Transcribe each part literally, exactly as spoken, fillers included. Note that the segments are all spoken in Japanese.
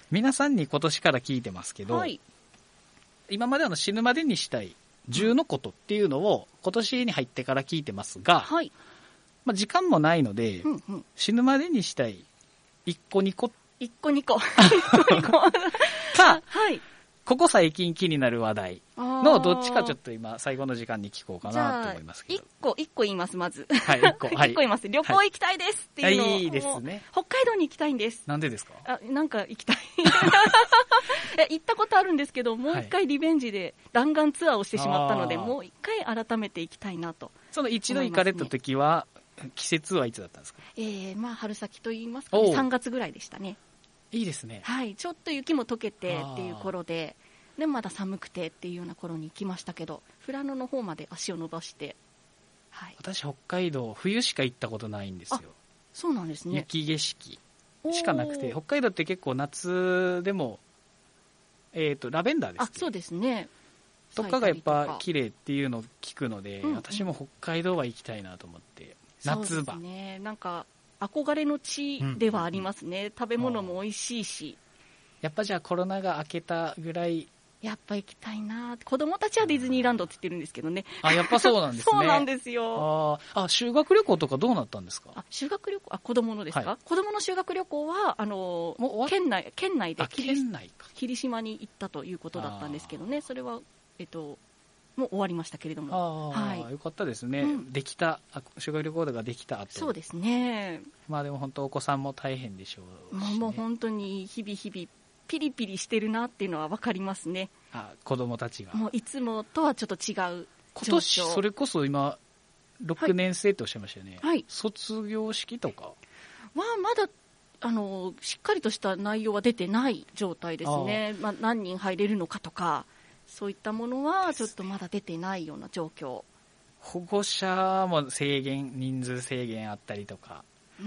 皆さんに今年から聞いてますけど、はい、今まであの死ぬまでにしたいじゅうのことっていうのを今年に入ってから聞いてますが、はい、まあ、時間もないので、うんうん、死ぬまでにしたいいっこにこいっこにこか、はい、ここ最近気になる話題のどっちかちょっと今最後の時間に聞こうかなと思いますけど。 いっこ、いっこ言います、まず。 はい、いっこ。はい、 いっこ言います。旅行行きたいですっていうのを、はい、 いいですね。 北海道に行きたいんです。 なんでですか？ あ、なんか行きたい。行ったことあるんですけど、もう一回リベンジで弾丸ツアーをしてしまったので、はい、もう一回改めて行きたいなと、ね。 その一度行かれた時は、季節はいつだったんですか？ えー、まあ春先と言いますか、ね、さんがつぐらいでしたね。 いいですね。 はい、ちょっと雪も溶けてっていう頃で、でまだ寒くてっていうような頃に行きましたけど、富良野の方まで足を伸ばして、はい、 私北海道冬しか行ったことないんですよ。 そうなんですね。 雪景色しかなくて、北海道って結構夏でも、えーと、ラベンダーですね。 あ、そうですね。 とかがやっぱ綺麗っていうのを聞くので、うんうん、私も北海道は行きたいなと思って。夏場。 そうですね。なんか憧れの地ではありますね。うん、食べ物も美味しいし。 やっぱじゃあコロナが明けたぐらい。 やっぱ行きたいな。子供たちはディズニーランドって言ってるんですけどね。 あ、やっぱそうなんですね。 そうなんですよ。 ああ、修学旅行とかどうなったんですか？ あ、修学旅行、あ、子供のですか？はい、子供の修学旅行は、あの、もう県内、県内で県内か霧島に行ったということだったんですけどね。それは、えっと、もう終わりましたけれども。 ああ、はい、よかったですね。うん、できた、修学旅行ができた後。 そうですね。 まあでも本当お子さんも大変でしょうし、ね。 もう、もう本当に日々日々、ピリピリしてるなっていうのは分かりますね。 あ、子供たちが。 もういつもとはちょっと違う。 今年それこそ今ろくねん生っておっしゃいましたよね。 はい。 卒業式とかはまだあのしっかりとした内容は出てない状態ですね。あ、まあ、何人入れるのかとかそういったものはちょっとまだ出てないような状況。 保護者も制限、人数制限あったりとか。うん、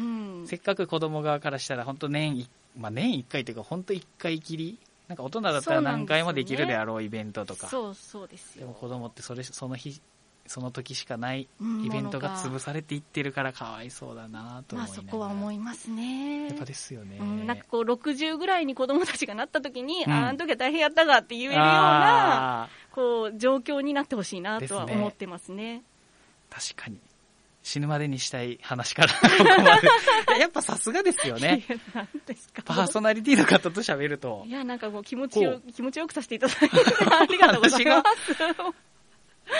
せっかく子供側からしたら本当年まあ、年いっかいというか本当いっかいきり、なんか大人だったら何回もできるであろうイベントとか。 そうそうですよ。 でも子供ってそれその日その時しかないイベントが潰されていってるからかわいそうだなと思いながら。まあそこは思いますね。 やっぱですよね。 うん、なんかこうろくじゅうぐらいに子供たちがなった時に、うん、ああの時は大変やったがって言えるようなこう状況になってほしいなとは思ってますね。 確かに。死ぬまでにしたい話からここまでやっぱさすがですよね。 何ですか？ パーソナリティの方と喋ると。 いや、なんかこう気持ちよ気持ちよくさせていただいてありがとうございます。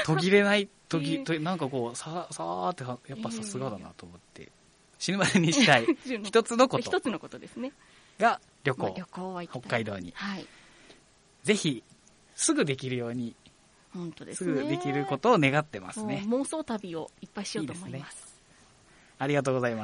途切れない途切、えー、なんかこうささーってやっぱさすがだなと思って、えー、死ぬまでにしたい一つのこと一つのことですねが旅行、 まあ、旅行は行きたい北海道に、 はい、 ぜひすぐできるように。 本当ですね、 すぐできることを願ってますね。 妄想旅をいっぱいしようと思います。いいですね。 ありがとうございます。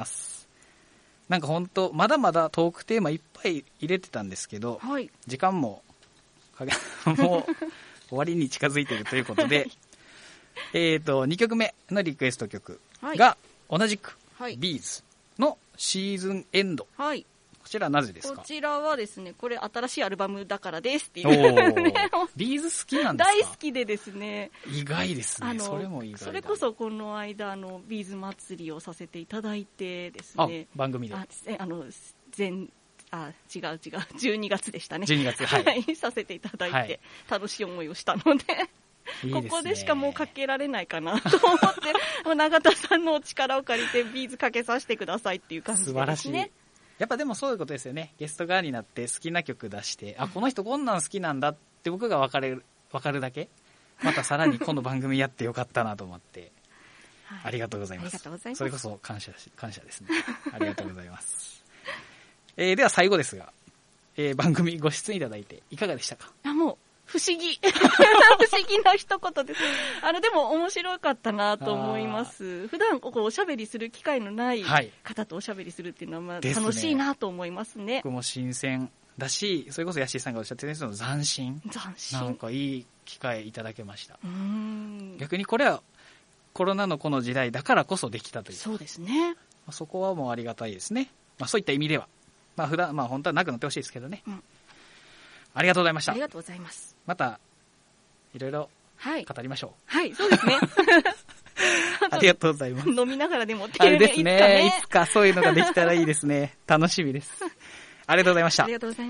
なんか本当まだまだトークテーマいっぱい入れてたんですけど、はい、時間ももう終わりに近づいているということで、えっとにきょくめのリクエスト曲が同じく、はい、ビーズのシーズンエンド。はい、こちらはなぜですか？ こちらはですね、これ新しいアルバムだからですっていう、ね、 ビーズ好きなんですか？ 大好きでですね。 意外ですね。それも意外だ。 それこそこの間あのビーズ祭りをさせていただいてですね。 あ、番組で。 ああの前あ違う違うじゅうにがつでしたね。 じゅうにがつ、はい、 させていただいて、はい、楽しい思いをしたので。いいですね、ここでしかもうかけられないかなと思って永田さんのお力を借りてビーズかけさせてくださいっていう感じですね。 素晴らしい。やっぱでもそういうことですよね。ゲスト側になって好きな曲出して、あ、この人こんなん好きなんだって僕が分かれる、分かるだけ、またさらにこの番組やってよかったなと思って、はい、ありがとうございます。 ありがとうございます。 それこそ感謝し、感謝ですね。ありがとうございます。えー、では最後ですが、えー、番組ご出演いただいていかがでしたか？ あ、もう不思議不思議な一言です。あのでも面白かったなと思います。普段ここおしゃべりする機会のない方とおしゃべりするっていうのはまあ楽しいなと思いますね。 僕も新鮮だし、それこそヤッシーさんがおっしゃってたその斬新、 斬新なんかいい機会いただけました。うーん、逆にこれはコロナのこの時代だからこそできたという。 そうですね。 そこはもうありがたいですね。まあそういった意味では、まあ普段まあ本当はなくなってほしいですけどね。うん、ありがとうございました。 ありがとうございます。 またいろいろ語りましょう。 はい、はい、そうですね。 ありがとうございます。 飲みながらでもっていうね、ですね。いつかそういうのができたらいいですね。楽しみです。ありがとうございました。 ありがとうございます。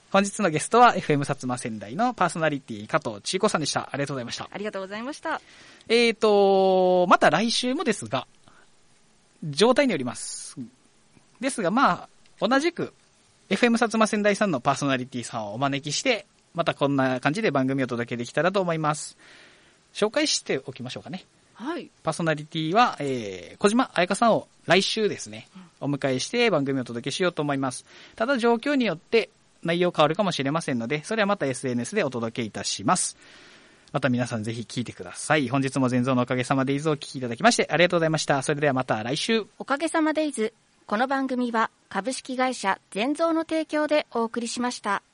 本日のゲストは エフエム 薩摩仙台のパーソナリティ加藤千恵子さんでした。ありがとうございました。 ありがとうございました。 えーと、また来週もですが、状態によります。ですが、まあ、同じく エフエム 薩摩仙台さんのパーソナリティさんをお招きして、またこんな感じで番組をお届けできたらと思います。紹介しておきましょうかね。 はい。 パーソナリティは、えー、小島彩香さんを来週ですね、お迎えして番組をお届けしようと思います。ただ状況によって内容変わるかもしれませんので、それはまた エスエヌエス でお届けいたします。また皆さんぜひ聞いてください。本日も全蔵のおかげさまデイズをお聞きいただきましてありがとうございました。それではまた来週。 おかげさまデイズ。この番組は株式会社全蔵の提供でお送りしました。